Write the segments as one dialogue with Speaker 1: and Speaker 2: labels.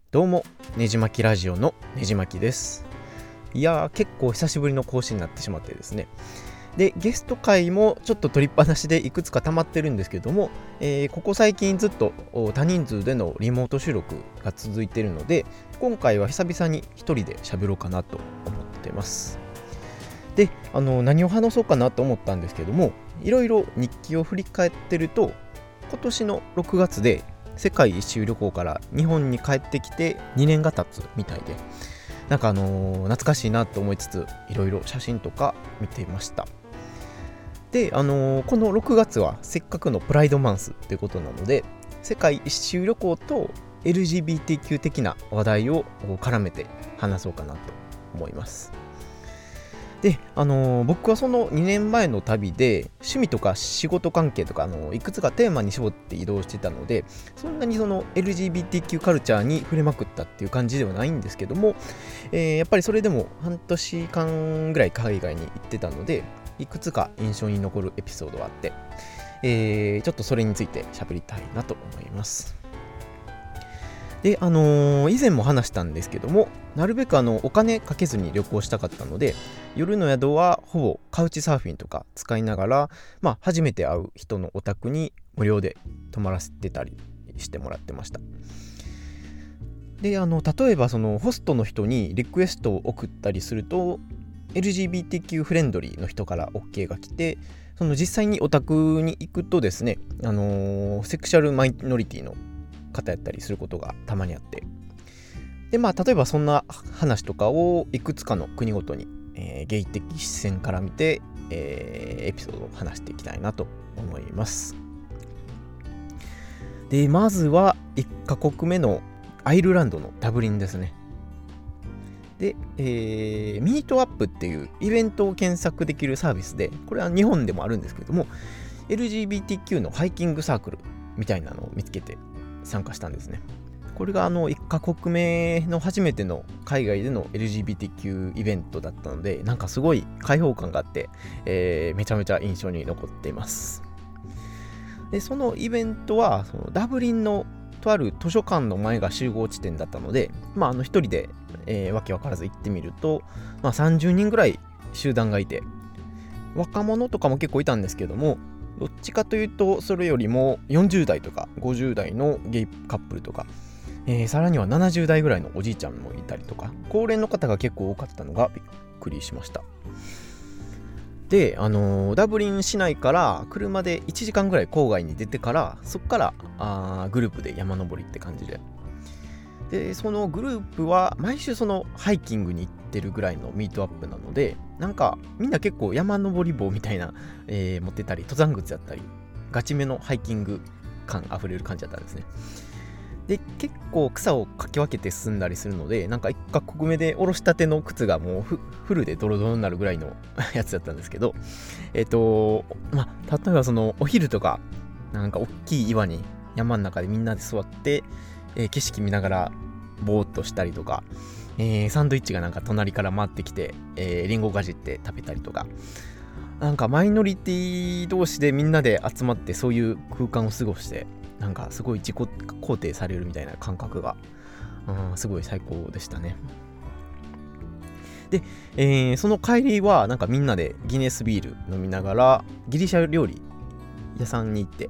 Speaker 1: どうも、ねじまきラジオのねじまきです。いやー、結構久しぶりの更新になってしまってですね。で、ゲスト会もちょっと取りっぱなしでいくつか溜まってるんですけども、ここ最近ずっと多人数でのリモート収録が続いているので、今回は久々に一人で喋ろうかなと思ってます。で、何を話そうかなと思ったんですけども、いろいろ日記を振り返ってると、今年の6月で世界一周旅行から日本に帰ってきて2年が経つみたいで、なんか懐かしいなと思いつつ、いろいろ写真とか見ていました。で、この6月はせっかくのプライドマンスということなので、世界一周旅行と LGBTQ 的な話題を絡めて話そうかなと思います。で、僕はその2年前の旅で趣味とか仕事関係とかいくつかテーマに絞って移動してたので、そんなにその LGBTQ カルチャーに触れまくったっていう感じではないんですけども、やっぱりそれでも半年間ぐらい海外に行ってたので、いくつか印象に残るエピソードがあって、ちょっとそれについて喋りたいなと思います。で、以前も話したんですけども、なるべくお金かけずに旅行したかったので、夜の宿はほぼカウチサーフィンとか使いながら、初めて会う人のお宅に無料で泊まらせてたりしてもらってました。で、例えばそのホストの人にリクエストを送ったりすると、LGBTQ フレンドリーの人から OK が来て、その実際にお宅に行くとですね、セクシャルマイノリティの方やったりすることがたまにあって、で例えばそんな話とかをいくつかの国ごとに、ゲイ的視線から見て、エピソードを話していきたいなと思います。で、まずは1カ国目のアイルランドのダブリンですね。で、ミートアップっていうイベントを検索できるサービスで、これは日本でもあるんですけども、 LGBTQ のハイキングサークルみたいなのを見つけて参加したんですね。これが1カ国目の初めての海外での LGBTQ イベントだったので、なんかすごい開放感があって、めちゃめちゃ印象に残っています。で、そのイベントはそのダブリンのとある図書館の前が集合地点だったので、一人で、わけわからず行ってみると、30人ぐらい集団がいて、若者とかも結構いたんですけども、どっちかというとそれよりも40代とか50代のゲイカップルとか、さらには70代ぐらいのおじいちゃんもいたりとか、高齢の方が結構多かったのがびっくりしました。で、ダブリン市内から車で1時間ぐらい郊外に出てから、そこからグループで山登りって感じで、そのグループは毎週そのハイキングに行ってるぐらいのミートアップなので、なんかみんな結構山登り棒みたいな、持ってたり、登山靴やったり、ガチめのハイキング感あふれる感じだったんですね。で、結構草をかき分けて進んだりするので、なんか1カ国目で下ろしたての靴がもうフルでドロドロになるぐらいのやつだったんですけど、例えばそのお昼とか、なんか大きい岩に山の中でみんなで座って、景色見ながらぼーっとしたりとか、サンドイッチがなんか隣から回ってきて、リンゴかじって食べたりとか、なんかマイノリティ同士でみんなで集まってそういう空間を過ごして、なんかすごい自己肯定されるみたいな感覚が、すごい最高でしたね。で、その帰りはなんかみんなでギネスビール飲みながらギリシャ料理屋さんに行って、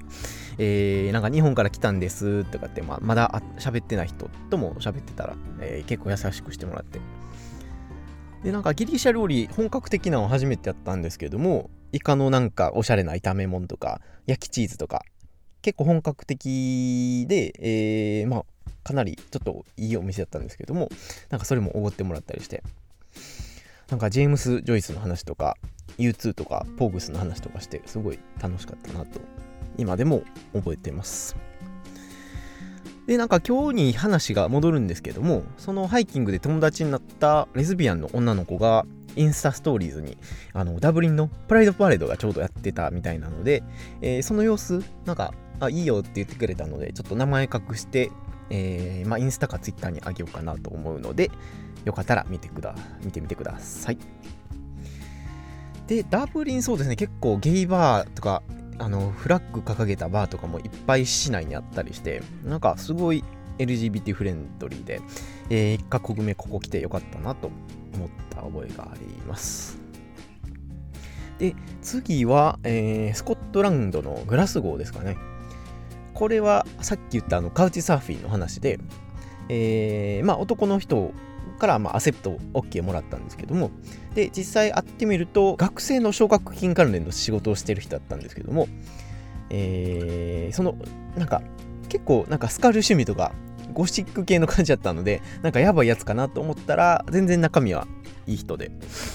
Speaker 1: なんか日本から来たんですとかって、まだ喋ってない人とも喋ってたら、結構優しくしてもらって、で、なんかギリシャ料理本格的なのを初めてやったんですけども、イカのなんかおしゃれな炒め物とか焼きチーズとか結構本格的で、かなりちょっといいお店だったんですけども、なんかそれもおごってもらったりして、なんかジェームス・ジョイスの話とか U2 とかポーグスの話とかして、すごい楽しかったなと今でも覚えてます。で、なんか今日に話が戻るんですけども、そのハイキングで友達になったレズビアンの女の子がインスタストーリーズにダブリンのプライドパレードがちょうどやってたみたいなので、その様子なんかいいよって言ってくれたので、ちょっと名前隠して、インスタかツイッターにあげようかなと思うので、よかったら見てみてください。で、ダブリンそうですね、結構ゲイバーとかフラッグ掲げたバーとかもいっぱい市内にあったりして、なんかすごい LGBT フレンドリーで、1カ国目ここ来てよかったなと思った覚えがあります。で、次は、スコットランドのグラスゴーですかね。これはさっき言ったカウチサーフィンの話で、男の人からアセプト OK もらったんですけども、で実際会ってみると学生の奨学金関連の仕事をしてる人だったんですけども、その結構スカル趣味とかゴシック系の感じだったので、やばいやつかなと思ったら全然中身はいい人で、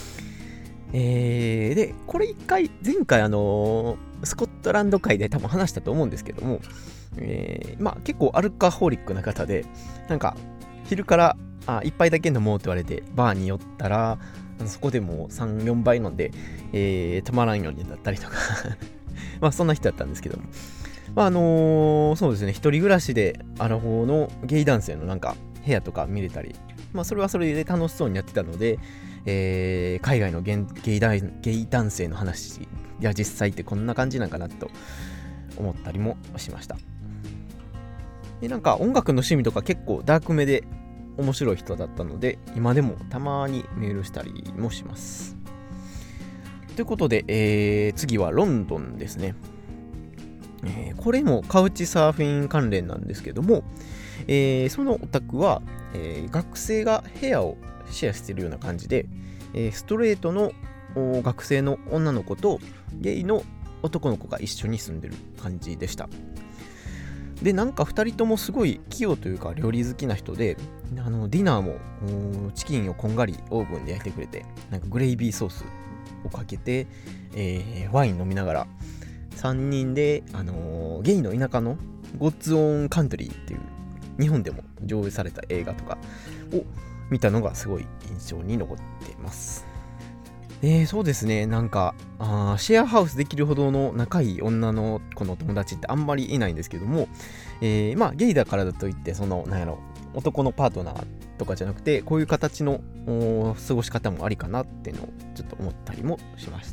Speaker 1: でこれ前回スコットランド会で多分話したと思うんですけども、結構アルカホリックな方で、昼から一杯だけ飲もうって言われてバーに寄ったら、そこでもう 3,4 杯飲んで、止まらんようになったりとかそんな人だったんですけども、そうですね、一人暮らしでアラフォーのゲイ男性の部屋とか見れたり、それはそれで楽しそうにやってたので、海外のゲイ男性の話や実際ってこんな感じなんかなと思ったりもしました。で音楽の趣味とか結構ダークめで面白い人だったので、今でもたまにメールしたりもします。ということで、次はロンドンですね。これもカウチサーフィン関連なんですけども、そのお宅は、学生が部屋をシェアしてるような感じで、ストレートの学生の女の子とゲイの男の子が一緒に住んでる感じでした。で2人ともすごい器用というか料理好きな人で、ディナーもチキンをこんがりオーブンで焼いてくれて、グレイビーソースをかけて、ワイン飲みながら3人で、ゲイの田舎のゴッツ・オン・カントリーっていう日本でも上映された映画とかを見たのがすごい印象に残っています。そうですね、シェアハウスできるほどの仲いい女の子の友達ってあんまりいないんですけども、ゲイだからだといって男のパートナーとかじゃなくて、こういう形の過ごし方もありかなっていうのをちょっと思ったりもしました。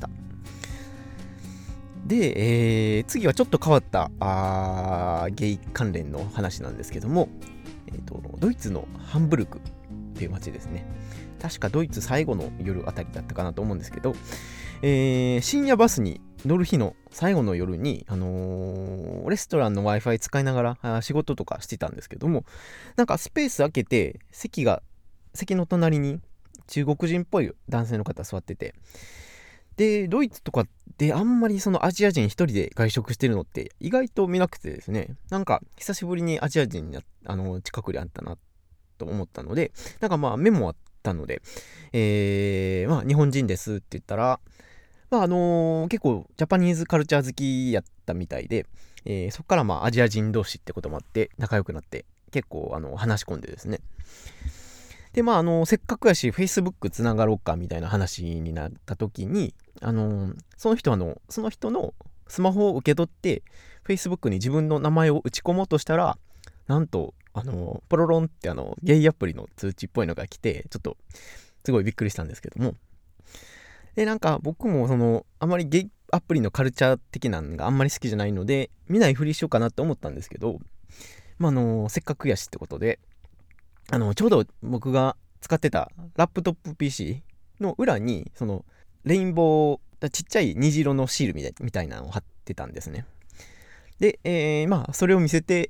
Speaker 1: で、次はちょっと変わったゲイ関連の話なんですけども、ドイツのハンブルクっていう街ですね。確かドイツ最後の夜あたりだったかなと思うんですけど、深夜バスに乗る日の最後の夜に、レストランの Wi-Fi 使いながら仕事とかしてたんですけども、スペース空けて席の隣に中国人っぽい男性の方座ってて、でドイツとかであんまりそのアジア人一人で外食してるのって意外と見なくてですね、久しぶりにアジア人近くにあったなと思ったので、メモあったので、日本人ですって言ったら、結構ジャパニーズカルチャー好きやったみたいで、そこからアジア人同士ってこともあって仲良くなって結構話し込んでですね。でせっかくやし Facebook つながろうかみたいな話になった時に、その人のスマホを受け取って Facebook に自分の名前を打ち込もうとしたら、なんとポロロンってゲイアプリの通知っぽいのが来て、ちょっとすごいびっくりしたんですけども、で僕もあまりゲイアプリのカルチャー的なのがあんまり好きじゃないので見ないふりしようかなと思ったんですけど、せっかくやしってことで、ちょうど僕が使ってたラップトップ PC の裏にレインボーちっちゃい虹色のシールみたいなのを貼ってたんですね。で、それを見せて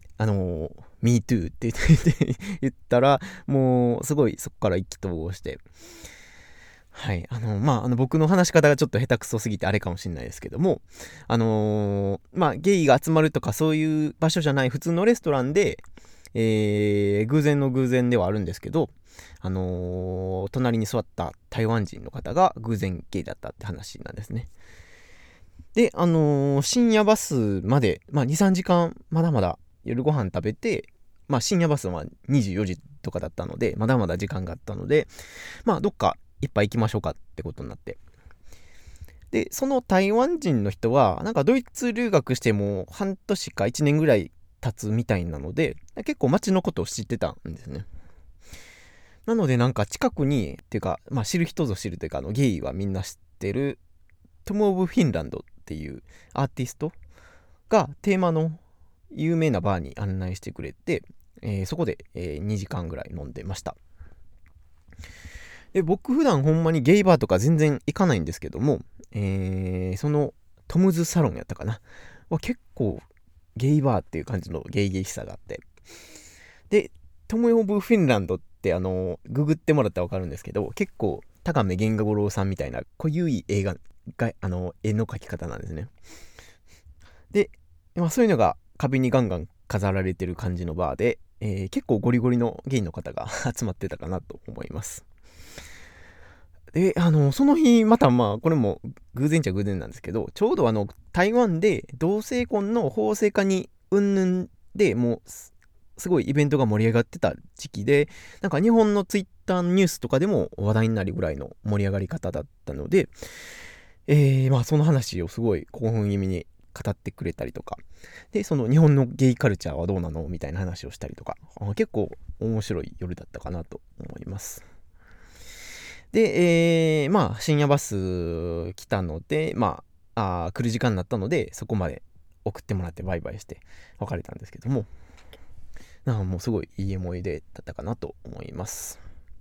Speaker 1: Me too って言ったら、もうすごいそこから意気投合して、はい、僕の話し方がちょっと下手くそすぎてあれかもしれないですけども、ゲイが集まるとかそういう場所じゃない普通のレストランで、偶然の偶然ではあるんですけど、隣に座った台湾人の方が偶然ゲイだったって話なんですね。で、深夜バスまで、2、3時間まだまだ夜ご飯食べて、深夜バスは24時とかだったので、まだまだ時間があったので、どっか一杯行きましょうかってことになって。で、その台湾人の人は、ドイツ留学しても半年か1年ぐらい経つみたいなので、結構街のことを知ってたんですね。なので近くに、っていうか、知る人ぞ知るというか、ゲイはみんな知ってる、トム・オブ・フィンランドっていうアーティストがテーマの有名なバーに案内してくれて、 そこで、2時間ぐらい飲んでました。で、僕普段ほんまにゲイバーとか全然行かないんですけども、そのトムズサロンやったかなは結構ゲイバーっていう感じのゲイゲイしさがあって、でトム・オブ・フィンランドってググってもらったら分かるんですけど、結構高見源五郎さんみたいな濃ゆい映画が絵の描き方なんですね。で、そういうのが壁にガンガン飾られてる感じのバーで、結構ゴリゴリのゲイの方が集まってたかなと思います。で、その日、またこれも偶然っちゃ偶然なんですけど、ちょうど台湾で同性婚の法制化に云々でもう、すごいイベントが盛り上がってた時期で、なんか日本のツイッターのニュースとかでも話題になるぐらいの盛り上がり方だったので、その話をすごい興奮気味に語ってくれたりとか、で、その日本のゲイカルチャーはどうなのみたいな話をしたりとか、結構面白い夜だったかなと思います。で、深夜バス来たので、来る時間になったので、そこまで送ってもらってバイバイして別れたんですけども、もうすごいいい思い出だったかなと思います。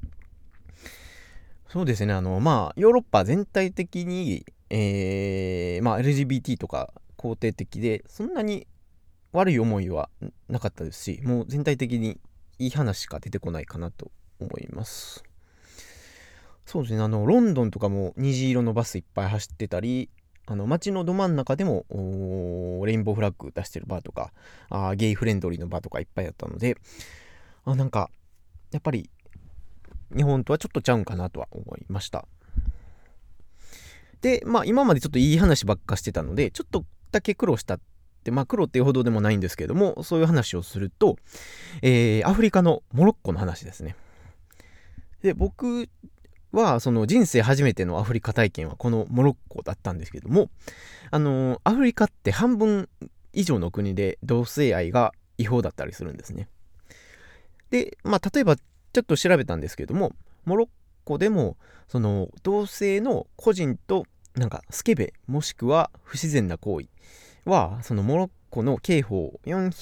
Speaker 1: そうですね、ヨーロッパ全体的に、LGBT とか肯定的で、そんなに悪い思いはなかったですし、もう全体的にいい話しか出てこないかなと思います。そうですね、ロンドンとかも虹色のバスいっぱい走ってたり、街のど真ん中でもレインボーフラッグ出してるバーとか、ゲイフレンドリーのバーとかいっぱいあったので、なんかやっぱり日本とはちょっとちゃうんかなとは思いました。で、今までちょっといい話ばっかしてたので、ちょっとだけ苦労したって、苦労っていうほどでもないんですけども、そういう話をすると、アフリカのモロッコの話ですね。で、僕はその人生初めてのアフリカ体験はこのモロッコだったんですけども、アフリカって半分以上の国で同性愛が違法だったりするんですね。で、例えばちょっと調べたんですけども、モロッコでもその同性の個人となんかスケベもしくは不自然な行為はそのモロッコの刑法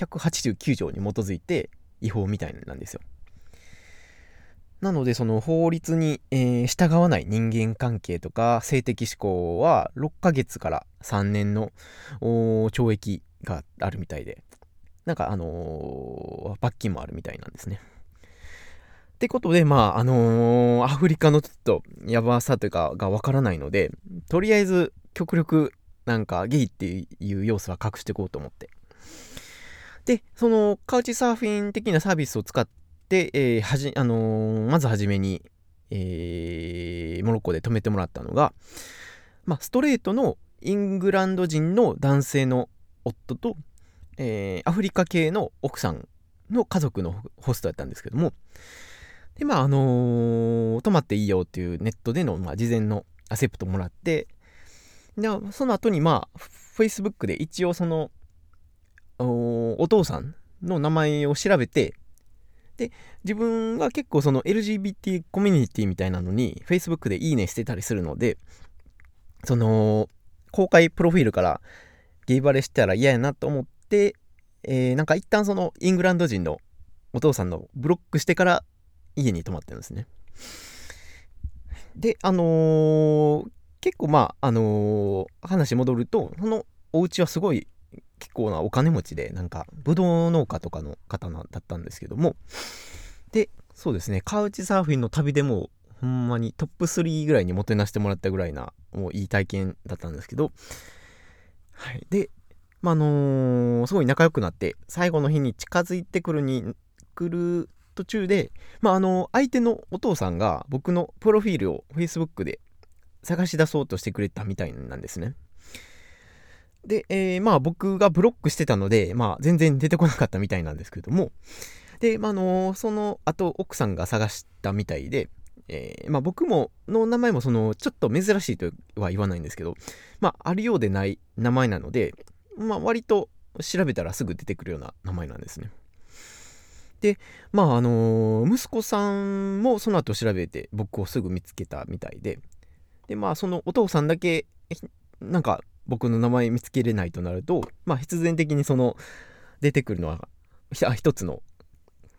Speaker 1: 489条に基づいて違法みたいなんですよ。なのでその法律に、従わない人間関係とか性的指向は6ヶ月から3年の懲役があるみたいで、なんか罰金もあるみたいなんですね。ってことでアフリカのちょっとやばさというかがわからないので、とりあえず極力なんかゲイっていう要素は隠していこうと思って、でそのカウチサーフィン的なサービスを使ってで、まずはじめに、モロッコで泊めてもらったのが、ストレートのイングランド人の男性の夫と、アフリカ系の奥さんの家族のホストだったんですけども、で泊まっていいよっていうネットでの、事前のアセプトもらって、でその後にFacebook で一応そのお父さんの名前を調べて、で自分が結構その LGBT コミュニティみたいなのに Facebook でいいねしてたりするので、その公開プロフィールからゲイバレしたら嫌やなと思って、なんか一旦そのイングランド人のお父さんのブロックしてから家に泊まってるんですね。で結構話戻ると、そのお家はすごい結構なお金持ちで、なんかブドウ農家とかの方だったんですけども、でそうですね、カウチサーフィンの旅でもほんまにトップ3ぐらいにもてなしてもらったぐらいなもういい体験だったんですけど、はい、ですごい仲良くなって、最後の日に近づいてくる途中で、相手のお父さんが僕のプロフィールを Facebook で探し出そうとしてくれたみたいなんですね。で、僕がブロックしてたので、全然出てこなかったみたいなんですけども、で、その後奥さんが探したみたいで、僕もの名前もそのちょっと珍しいとは言わないんですけど、あるようでない名前なので、割と調べたらすぐ出てくるような名前なんですね。で、息子さんもその後調べて僕をすぐ見つけたみたいで、でそのお父さんだけなんか僕の名前見つけれないとなると、必然的にその出てくるのは一つの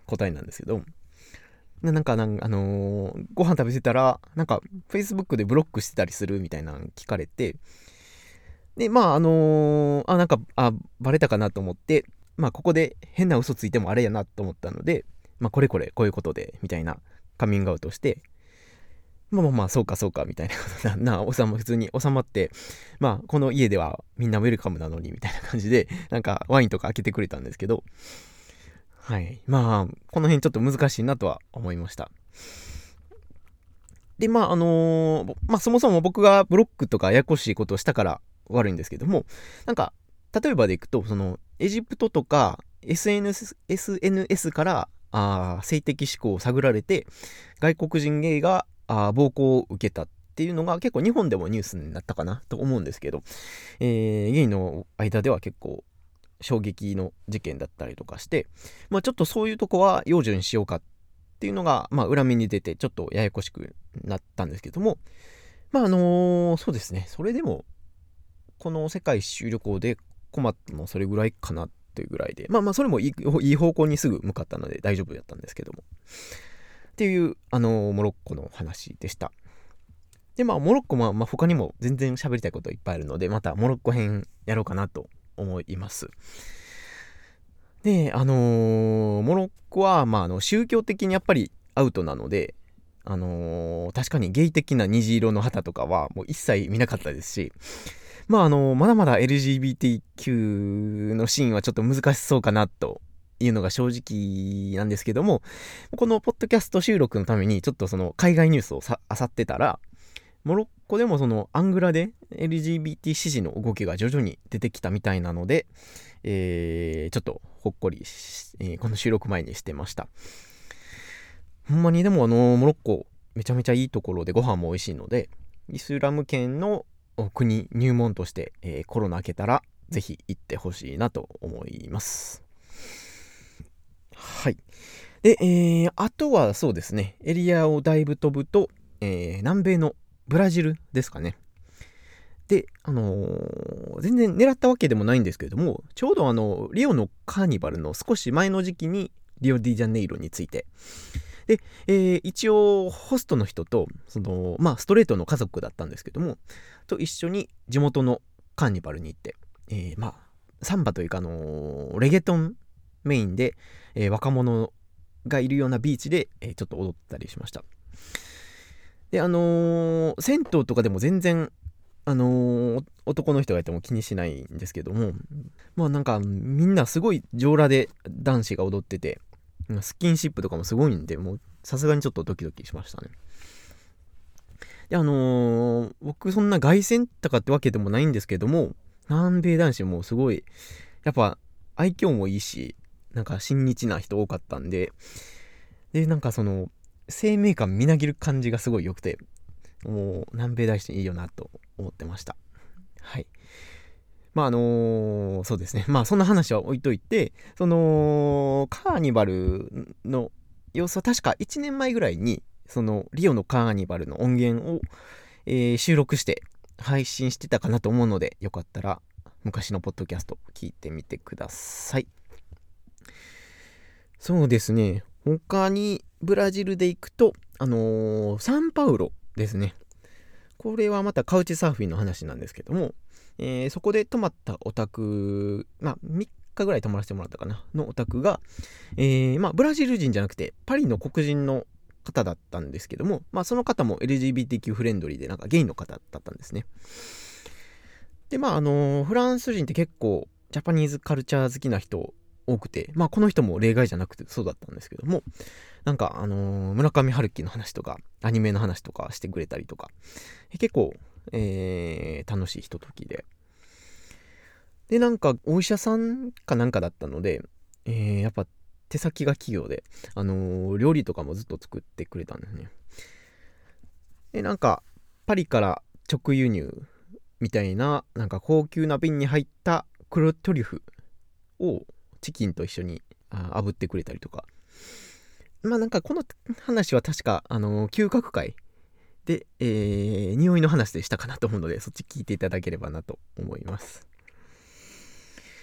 Speaker 1: 答えなんですけど、ご飯食べてたら、Facebook でブロックしてたりするみたいなの聞かれて、で、バレたかなと思って、ここで変な嘘ついてもあれやなと思ったので、こういうことで、みたいなカミングアウトして、そうか、みたいなこと普通に収まって、この家ではみんなウェルカムなのに、みたいな感じで、ワインとか開けてくれたんですけど、はい。この辺ちょっと難しいなとは思いました。で、そもそも僕がブロックとかややこしいことをしたから悪いんですけども、例えばでいくと、エジプトとか SNS から性的指向を探られて、外国人ゲイが暴行を受けたっていうのが結構日本でもニュースになったかなと思うんですけど、ゲイの間では結構衝撃の事件だったりとかして、ちょっとそういうとこは用心しようかっていうのが、裏目に出てちょっとややこしくなったんですけども、そうですね、それでもこの世界一周旅行で困ったのはそれぐらいかなっていうぐらいで、それもいい方向にすぐ向かったので大丈夫だったんですけどもっていうモロッコの話でした。で、モロッコも他にも全然喋りたいこといっぱいあるので、またモロッコ編やろうかなと思います。で、モロッコは、宗教的にやっぱりアウトなので、確かにゲイ的な虹色の旗とかはもう一切見なかったですし、まだまだ LGBTQ のシーンはちょっと難しそうかなというのが正直なんですけども、このポッドキャスト収録のためにちょっとその海外ニュースを漁ってたら、モロッコでもそのアングラで LGBT 支持の動きが徐々に出てきたみたいなので、ちょっとほっこり、この収録前にしてました。ほんまにでもモロッコめちゃめちゃいいところでご飯も美味しいので、イスラム圏の国入門として、コロナ明けたらぜひ行ってほしいなと思います。はい。で、あとはそうですね、エリアをだいぶ飛ぶと、南米のブラジルですかね。で、全然狙ったわけでもないんですけれども、ちょうどリオのカーニバルの少し前の時期にリオデジャネイロについて、で、一応ホストの人とストレートの家族だったんですけどもと一緒に地元のカーニバルに行って、サンバというかレゲトンメインで、若者がいるようなビーチで、ちょっと踊ったりしました。で銭湯とかでも全然男の人がいても気にしないんですけども、みんなすごい上裸で男子が踊ってて、スキンシップとかもすごいんで、もうさすがにちょっとドキドキしましたね。で僕そんな凱旋とかってわけでもないんですけども、南米男子もすごいやっぱ愛嬌もいいし、親日な人多かったんで、生命感みなぎる感じがすごい良くて、もう南米大使いいよなと思ってました。はい。そうですね。そんな話は置いといて、カーニバルの様子は確か1年前ぐらいに、リオのカーニバルの音源を、収録して配信してたかなと思うので、よかったら昔のポッドキャスト聞いてみてください。そうですね。他にブラジルで行くと、サンパウロですね。これはまたカウチサーフィンの話なんですけども、そこで泊まったお宅、3日ぐらい泊まらせてもらったかなのお宅が、ブラジル人じゃなくてパリの黒人の方だったんですけども、その方も LGBTQ フレンドリーでゲイの方だったんですね。でフランス人って結構ジャパニーズカルチャー好きな人多くて、この人も例外じゃなくてそうだったんですけども、村上春樹の話とかアニメの話とかしてくれたりとか、結構、楽しいひとときで、お医者さんかなんかだったので、やっぱ手先が器用で、料理とかもずっと作ってくれたんですね。でパリから直輸入みたいな高級な瓶に入った黒トリュフをチキンと一緒に炙ってくれたりとか、この話は確か嗅覚会で、匂いの話でしたかなと思うので、そっち聞いていただければなと思います。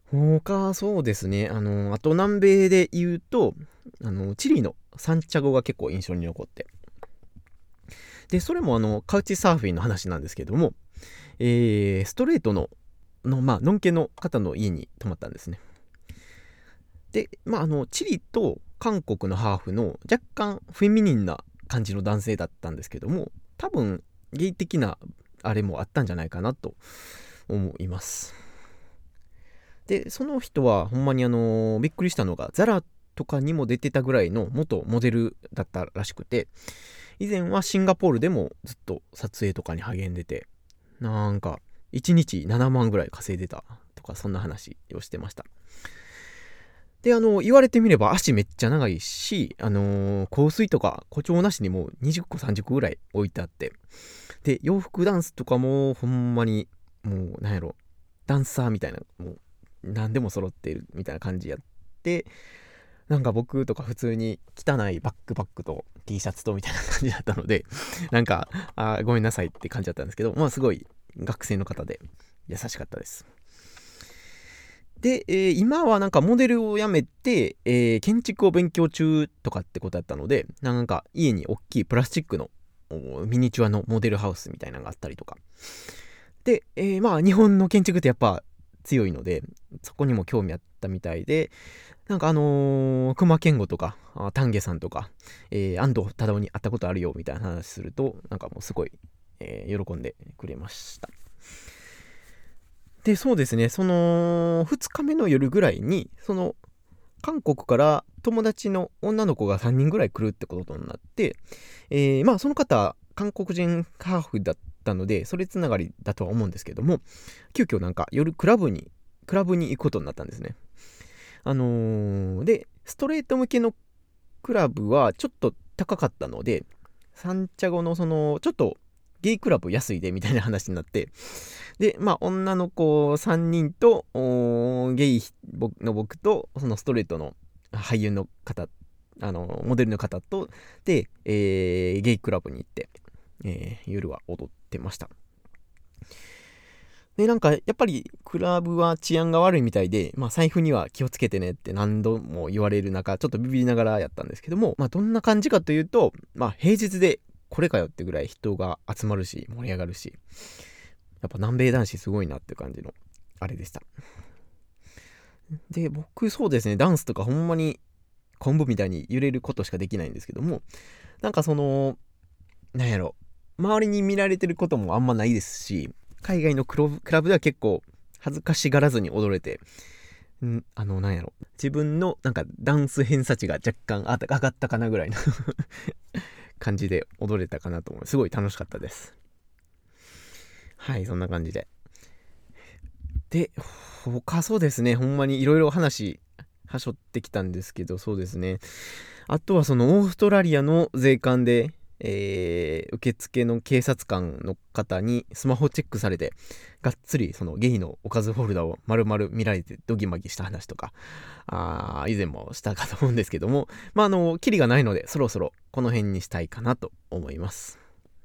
Speaker 1: 他、そうですね。あと南米で言うと、チリのサンチャゴが結構印象に残って。で、それもカウチサーフィンの話なんですけども、ストレートのんけの方の家に泊まったんですね。で、チリと韓国のハーフの若干フェミニンな感じの男性だったんですけども、多分ゲイ的なあれもあったんじゃないかなと思います。で、その人はほんまにびっくりしたのが、ザラとかにも出てたぐらいの元モデルだったらしくて、以前はシンガポールでもずっと撮影とかに励んでて、なんか1日7万ぐらい稼いでたとか、そんな話をしてました。で、言われてみれば足めっちゃ長いし、香水とか誇張なしにもう20個30個ぐらい置いてあって、で、洋服ダンスとかもほんまに、もうなんやろ、ダンサーみたいな、もう何でも揃っているみたいな感じやって、なんか僕とか普通に汚いバックパックと T シャツとみたいな感じだったので、なんか、ごめんなさいって感じだったんですけど、すごい学生の方で優しかったです。で、今はなんかモデルを辞めて、建築を勉強中とかってことだったので、なんか家に大きいプラスチックのミニチュアのモデルハウスみたいなのがあったりとか。で、日本の建築ってやっぱ強いので、そこにも興味あったみたいで、なんか熊健吾とか、丹下さんとか、安藤忠雄に会ったことあるよみたいな話すると、なんかもうすごい、喜んでくれました。で、そうですね、その2日目の夜ぐらいに、その韓国から友達の女の子が3人ぐらい来るってことになって、その方、韓国人ハーフだったので、それつながりだとは思うんですけども、急遽なんか夜クラブに行くことになったんですね。で、ストレート向けのクラブはちょっと高かったので、サンチャゴのその、ちょっとゲイクラブ安いでみたいな話になって、で、女の子3人と、ゲイの僕と、そのストレートの俳優の方、モデルの方と、で、ゲイクラブに行って、夜は踊ってました。で、なんか、やっぱり、クラブは治安が悪いみたいで、財布には気をつけてねって何度も言われる中、ちょっとビビりながらやったんですけども、どんな感じかというと、平日でこれかよってぐらい人が集まるし、盛り上がるし、やっぱ南米男子すごいなって感じの、あれでした。で、僕そうですね、ダンスとかほんまに昆布みたいに揺れることしかできないんですけども、なんかその、なんやろ、周りに見られてることもあんまないですし、海外のクラブでは結構恥ずかしがらずに踊れて、なんやろ、自分のなんかダンス偏差値が若干上がったかなぐらいの感じで踊れたかなと思う。すごい楽しかったです。はい、そんな感じで。で、他そうですね、ほんまにいろいろ話、はしょってきたんですけど、そうですね。あとはそのオーストラリアの税関で、受付の警察官の方にスマホチェックされて、がっつりそのゲイのおかずフォルダを丸々見られてドギマギした話とか、以前もしたかと思うんですけども、キリがないので、そろそろこの辺にしたいかなと思います。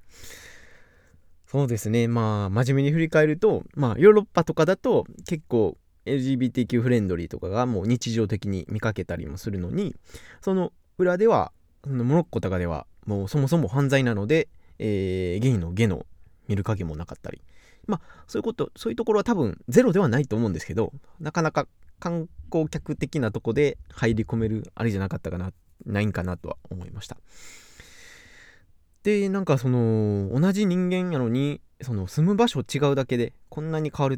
Speaker 1: そうですね。真面目に振り返ると、ヨーロッパとかだと結構 LGBTQ フレンドリーとかがもう日常的に見かけたりもするのに、その裏では、モロッコとかではもうそもそも犯罪なので、ゲイのゲの見る影もなかったり。そういうところは多分ゼロではないと思うんですけど、なかなか観光客的なとこで入り込めるあれじゃなかったかな、ないんかなとは思いました。で、なんかその、同じ人間やのに、その住む場所違うだけでこんなに変わるって、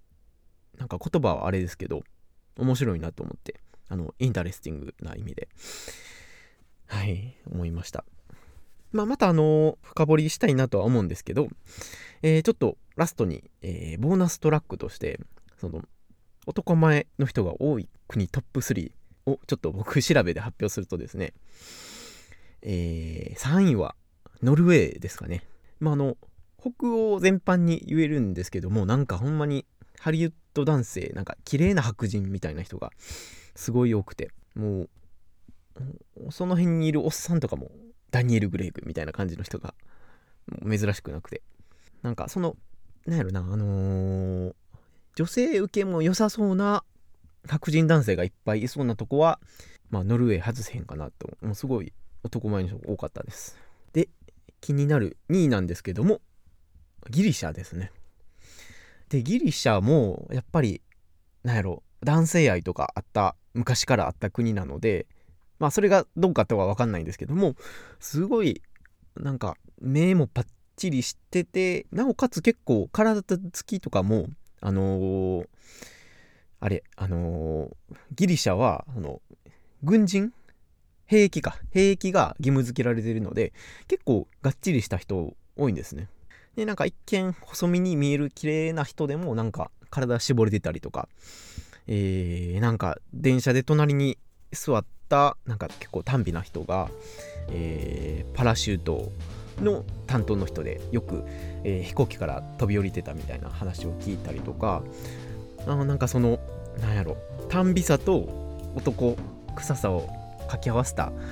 Speaker 1: なんか言葉はあれですけど、面白いなと思って、インタレスティングな意味で、はい、思いました。また深掘りしたいなとは思うんですけど、ちょっとラストに、ボーナストラックとして、その、男前の人が多い国トップ3をちょっと僕調べで発表するとですね、3位はノルウェーですかね。北欧全般に言えるんですけども、なんかほんまにハリウッド男性、なんか綺麗な白人みたいな人がすごい多くて、もう、その辺にいるおっさんとかも、ダニエル・グレイグみたいな感じの人が、珍しくなくて。なんかその、なんやろな、女性受けも良さそうな白人男性がいっぱいいそうなとこは、ノルウェー外せへんかなと。もうすごい男前の人が多かったです。で、気になる2位なんですけども、ギリシャですね。で、ギリシャもやっぱり男性愛とか昔からあった国なので、それがどうかとは分かんないんですけども、すごい目もパッチリしてて、なおかつ結構体つきとかもギリシャは軍人兵役が義務付けられているので、結構がっちりした人多いんですね。で、一見細身に見える綺麗な人でも体絞れてたりとか、電車で隣に座った結構短美な人が、パラシュートの担当の人でよく、飛行機から飛び降りてたみたいな話を聞いたりとか、短美さと男臭さを掛け合わせた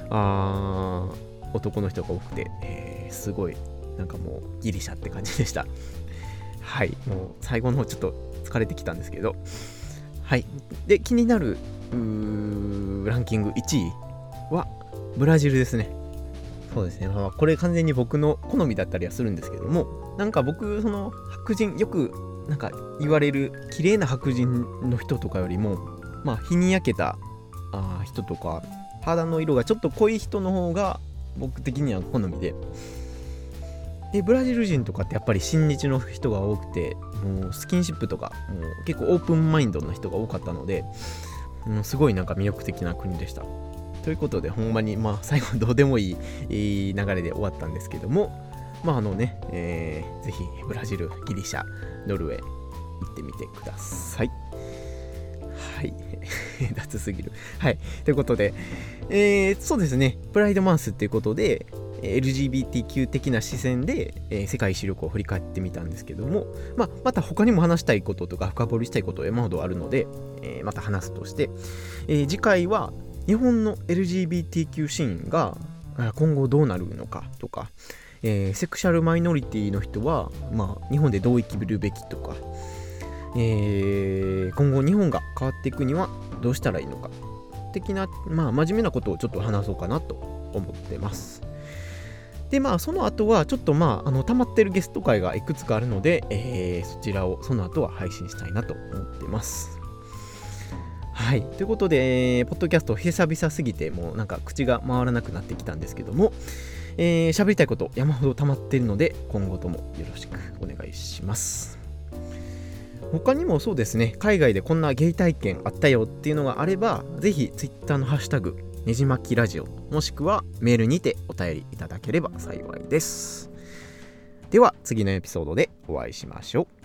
Speaker 1: 男の人が多くて、すごいもうギリシャって感じでした。はい、もう最後の方ちょっと疲れてきたんですけど、はい。で、気になるランキング1位はブラジルですね。そうですね。これ完全に僕の好みだったりはするんですけども、僕白人よく言われる綺麗な白人の人とかよりも、日に焼けた人とか肌の色がちょっと濃い人の方が僕的には好みで、ブラジル人とかってやっぱり親日の人が多くて、もうスキンシップとかもう結構オープンマインドな人が多かったので、すごい魅力的な国でした。ということで、ほんまに最後どうでもいい流れで終わったんですけども、ぜひブラジル、ギリシャ、ノルウェー行ってみてください。はい脱すぎる。はい、ということで、そうですね、プライドマンスっていうことでLGBTQ 的な視線で、世界一周旅行を振り返ってみたんですけども、また他にも話したいこととか深掘りしたいことは山ほどあるので、また話すとして、次回は日本の LGBTQ シーンが今後どうなるのかとか、セクシャルマイノリティの人は、日本でどう生きるべきとか、今後日本が変わっていくにはどうしたらいいのか的な、真面目なことをちょっと話そうかなと思ってます。で、その後はちょっと溜まってるゲスト会がいくつかあるので、そちらをその後は配信したいなと思ってます。はい、ということで、ポッドキャスト久々すぎてもう口が回らなくなってきたんですけども、喋りたいこと山ほど溜まっているので、今後ともよろしくお願いします。他にもそうですね、海外でこんなゲイ体験あったよっていうのがあれば、ぜひ Twitter のハッシュタグねじまきラジオ、もしくはメールにてお便りいただければ幸いです。では次のエピソードでお会いしましょう。